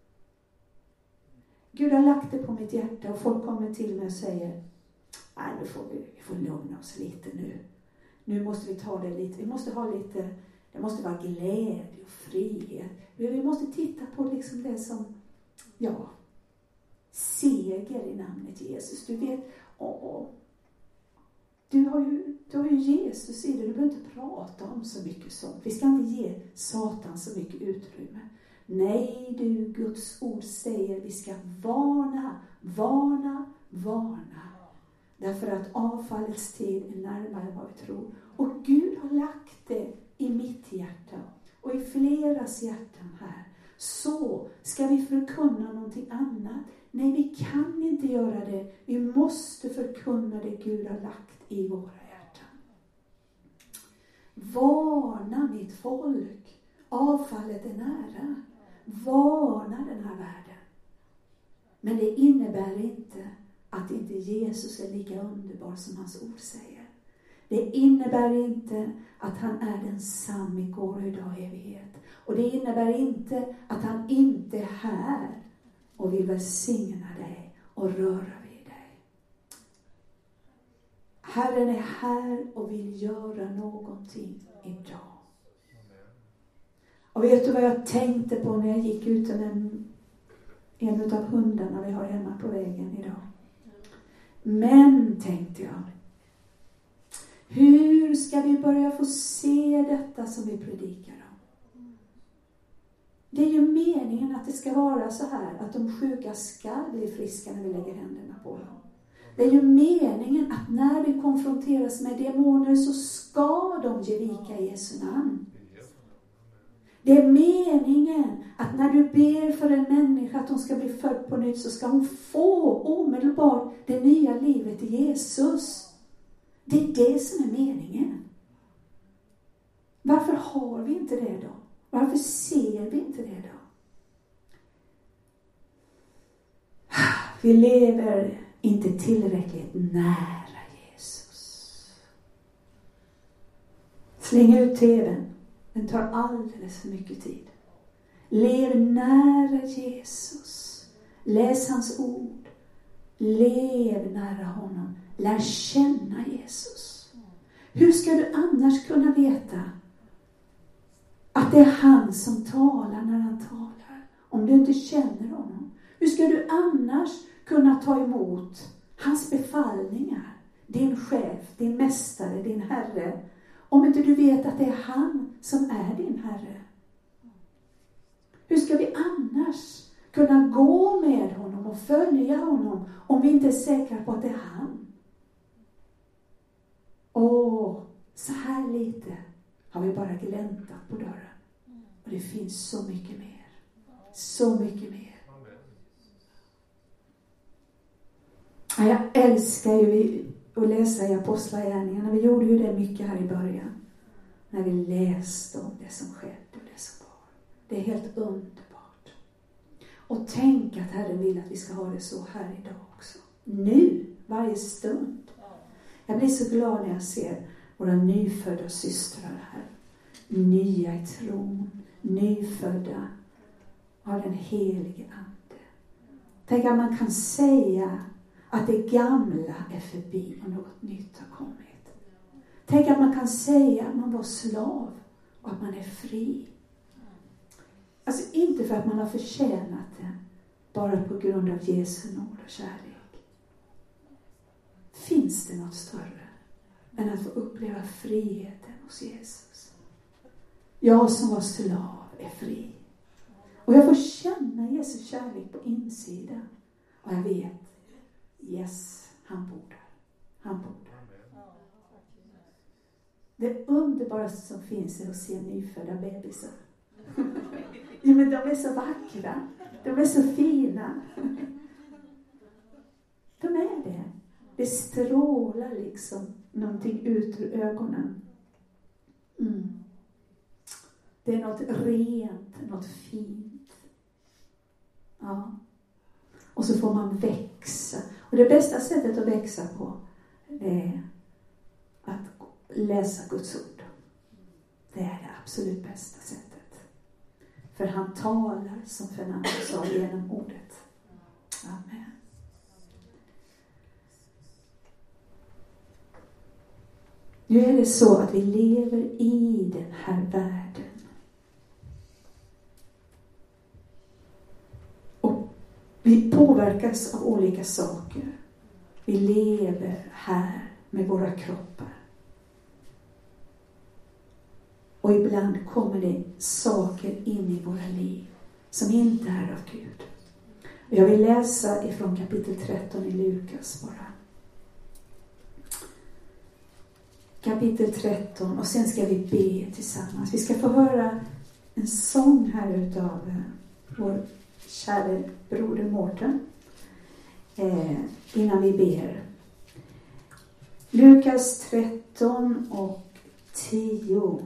Gud har lagt det på mitt hjärta och folk kommer till mig och säger, nej, nu får vi, vi får lugna oss lite nu. Nu måste vi ta det lite, vi måste ha lite, det måste vara glädje och frihet. Vi måste titta på liksom det som, ja, seger i namnet Jesus. Du vet, åh, du har ju, du har ju Jesus i det, du behöver inte prata om så mycket sånt. Vi ska inte ge Satan så mycket utrymme. Nej, du, Guds ord säger vi ska varna, varna, varna. Därför att avfallets tid är närmare än vad vi tror. Och Gud har lagt det i mitt hjärta och i fleras hjärtan här. Så ska vi förkunna någonting annat? Nej, vi kan inte göra det. Vi måste förkunna det Gud har lagt i våra hjärtan. Varna mitt folk. Avfallet är nära. Varna den här världen. Men det innebär inte att inte Jesus är lika underbar som hans ord säger. Det innebär inte att han är densamma igår och idag i evighet. Och det innebär inte att han inte är här och vill välsigna dig och röra vid dig. Herren är här och vill göra någonting idag. Och vet du vad jag tänkte på när jag gick ut med en, en av hundarna vi har hemma på vägen idag? Men, tänkte jag, hur ska vi börja få se detta som vi predikar om? Det är ju meningen att det ska vara så här att de sjuka ska bli friska när vi lägger händerna på dem. Det är ju meningen att när vi konfronteras med demoner så ska de ge vika i Jesu namn. Det är meningen att när du ber för en människa att hon ska bli född på nytt, så ska hon få omedelbart det nya livet i Jesus. Det är det som är meningen. Varför har vi inte det då? Varför ser vi inte det då? Vi lever inte tillräckligt nära Jesus. Släng ut tvn. Den tar alldeles för mycket tid. Lev nära Jesus. Läs hans ord. Lev nära honom. Lär känna Jesus. Hur ska du annars kunna veta att det är han som talar när han talar, om du inte känner honom? Hur ska du annars kunna ta emot hans befallningar, din chef, din mästare, din herre, om inte du vet att det är han som är din herre? Hur ska vi annars kunna gå med honom och följa honom om vi inte är säkra på att det är han? Åh, så här lite har vi bara gläntat på dörren. Och det finns så mycket mer. Så mycket mer. Jag älskar ju att läsa i Apostlagärningarna. Vi gjorde ju det mycket här i början. När vi läste om det som skedde och det som var. Det är helt underbart. Och tänk att Herren vill att vi ska ha det så här idag också. Nu, varje stund. Jag blir så glad när jag ser våra nyfödda systrar här. Nya i tron. Nyfödda av den helige ande. Tänk att man kan säga att det gamla är förbi och något nytt har kommit. Tänk att man kan säga att man var slav och att man är fri. Alltså inte för att man har förtjänat det, bara på grund av Jesu nåd och kärlek. Finns det något större än att få uppleva friheten hos Jesus? Jag som var slav är fri. Och jag får känna Jesu kärlek på insidan. Och jag vet, yes, han bor där. Han bor där. Det underbaraste som finns är att se nyfödda bebisar. Ja, men de är så vackra. De är så fina. De är det. Det strålar liksom någonting ut ur ögonen. Mm. Det är något rent, något fint. Ja. Och så får man växa. Och det bästa sättet att växa på är att läsa Guds ord. Det är det absolut bästa sättet. För han talar, som Fernando sa, genom ordet. Amen. Nu är det så att vi lever i den här världen. Och vi påverkas av olika saker. Vi lever här med våra kroppar. Och ibland kommer det saker in i våra liv som inte är av Gud. Och jag vill läsa ifrån kapitel tretton i Lukas bara. Kapitel tretton, och sen ska vi be tillsammans. Vi ska få höra en sång här utav vår kära broder Mårten eh, innan vi ber. Lukas tretton och tio.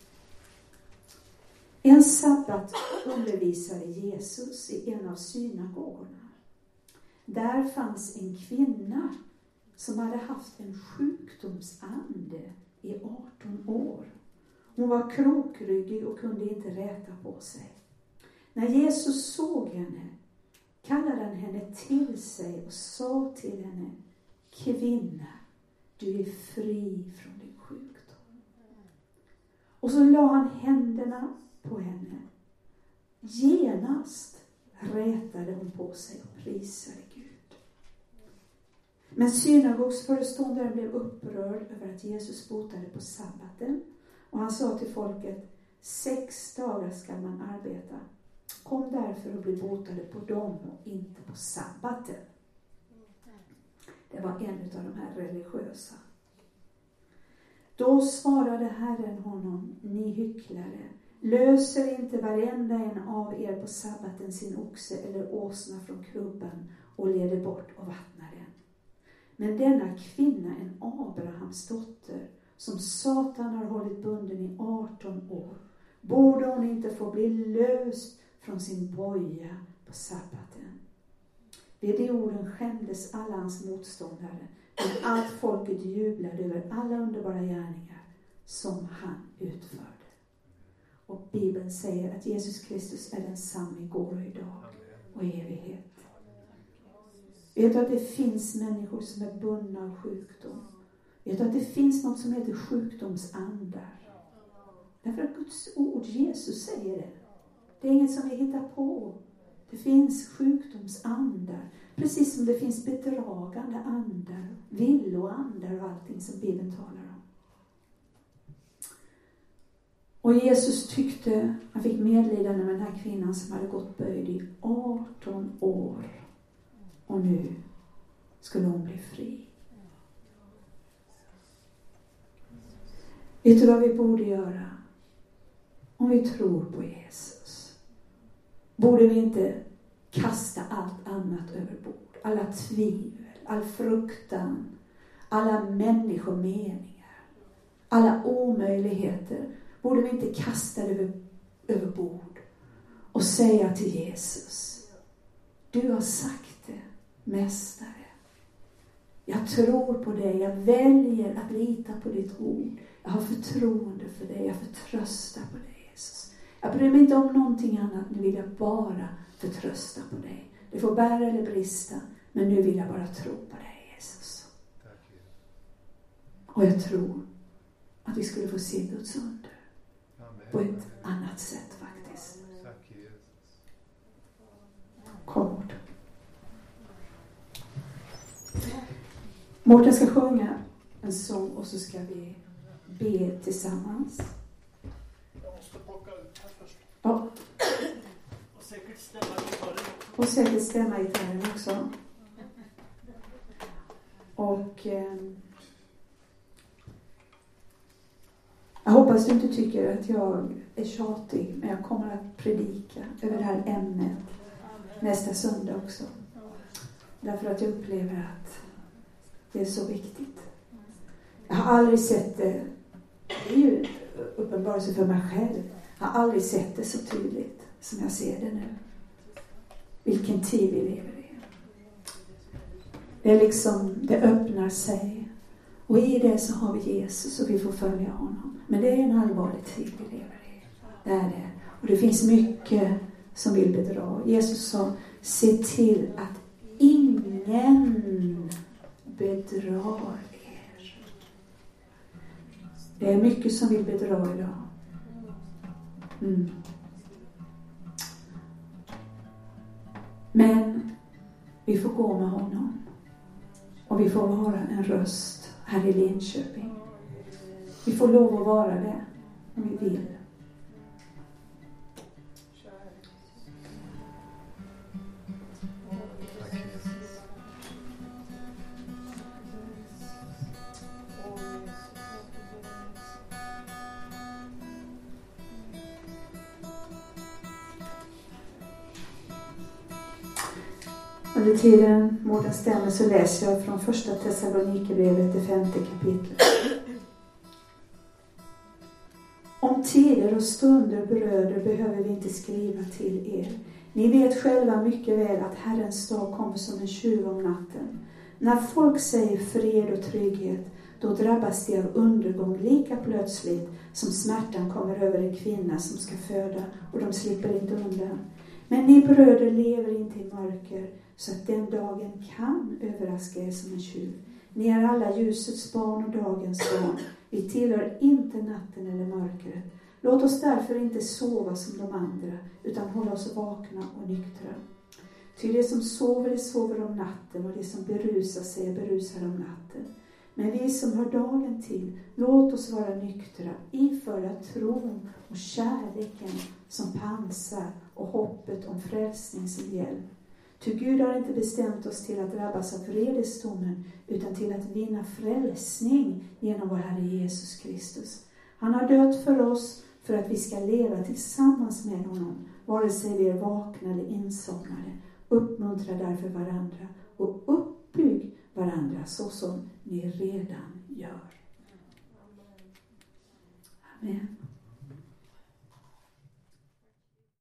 En sabbat undervisade Jesus i en av synagogorna. Där fanns en kvinna som hade haft en sjukdomsande i arton år. Hon var krokryggig och kunde inte räta på sig. När Jesus såg henne kallade han henne till sig och sa till henne: kvinna, du är fri från din sjukdom. Och så la han händerna på henne. Genast rätade hon på sig och prisade Gud. Men synagogsföreståndaren blev upprörd över att Jesus botade på sabbaten. Och han sa till folket: sex dagar ska man arbeta. Kom därför och bli botade på dem och inte på sabbaten. Det var en av de här religiösa. Då svarade Herren honom: ni hycklare, Löser inte varenda en av er på sabbaten sin oxe eller åsna från krubban och leder bort och vattnar den? Men denna kvinna, en Abrahams dotter, som Satan har hållit bunden i arton år, borde hon inte få bli löst från sin boja på sabbaten? Vid de orden skämdes alla hans motståndare, men allt folket jublade över alla underbara gärningar som han utförde. Och Bibeln säger att Jesus Kristus är densamma igår och idag och i evighet. Vet du att det finns människor som är bundna av sjukdom? Vet du att det finns något som heter sjukdomsandar? Därför att Guds ord, Jesus säger det. Det är inget som vi hittar på. Det finns sjukdomsandar. Precis som det finns bedragande andar, villoandar och allting som Bibeln talar om. Och Jesus tyckte, han fick medlidande med den här kvinnan som hade gått böjd i arton år. Och nu skulle hon bli fri. Vet du vad vi borde göra? Om vi tror på Jesus, borde vi inte kasta allt annat över bord. Alla tvivel, all fruktan, alla människomeningar, alla omöjligheter. Borde vi inte kasta det över, över bord och säga till Jesus: du har sagt det, mästare. Jag tror på dig, jag väljer att lita på ditt ord. Jag har förtroende för dig, jag förtröstar på dig, Jesus. Jag bryr mig inte om någonting annat, nu vill jag bara förtrösta på dig. Det får bära eller brista, men nu vill jag bara tro på dig, Jesus. Och jag tror att vi skulle få se Guds under på ett annat sätt faktiskt. Kom bort. Mårten ska sjunga en sång och så ska vi be tillsammans. Jag måste plocka ut här först. Ja. Och säkert stämma gitarren. Och säkert stämma gitarren också. Och eh, jag hoppas du inte tycker att jag är tjatig, men jag kommer att predika över det här ämnet nästa söndag också. Därför att jag upplever att det är så viktigt. Jag har aldrig sett det, det är ju uppenbarelse för mig själv. Jag har aldrig sett det så tydligt som jag ser det nu. Vilken tid vi lever i. Det är liksom, det öppnar sig. Och i det så har vi Jesus och vi får följa honom. Men det är en allvarlig tid vi lever i. Det är det. Och det finns mycket som vill bedra. Jesus sa, se till att ingen bedrar er. Det är mycket som vill bedra idag. Mm. Men vi får gå med honom. Och vi får vara en röst här i Linköping. Vi får lov att vara det om vi vill. Under tiden Mårten stämmer så läser jag från första Thessalonikerbrevet, det femte kapitlet. Om tider och stunder, bröder, behöver vi inte skriva till er. Ni vet själva mycket väl att Herrens dag kommer som en tjuv om natten. När folk säger fred och trygghet, då drabbas de av undergång lika plötsligt som smärtan kommer över en kvinna som ska föda, och de slipper inte undan. Men ni bröder lever inte i mörker, så att den dagen kan överraska er som en tjuv. Ni är alla ljusets barn och dagens barn. Vi tillhör inte natten eller mörkret. Låt oss därför inte sova som de andra, utan hålla oss vakna och nyktra. Ty det som sover, det sover om natten, och det som berusar sig berusar om natten. Men vi som hör dagen till, låt oss vara nyktra, iförda tron och kärleken som pansar och hoppet om frälsning som hjälp. Ty Gud har inte bestämt oss till att drabbas av vredesdomen, utan till att vinna frälsning genom vår Herre Jesus Kristus. Han har dött för oss för att vi ska leva tillsammans med honom, vare sig vi är vakna eller insomnade. Uppmuntra därför varandra och uppbygg varandra så som ni redan gör. Amen.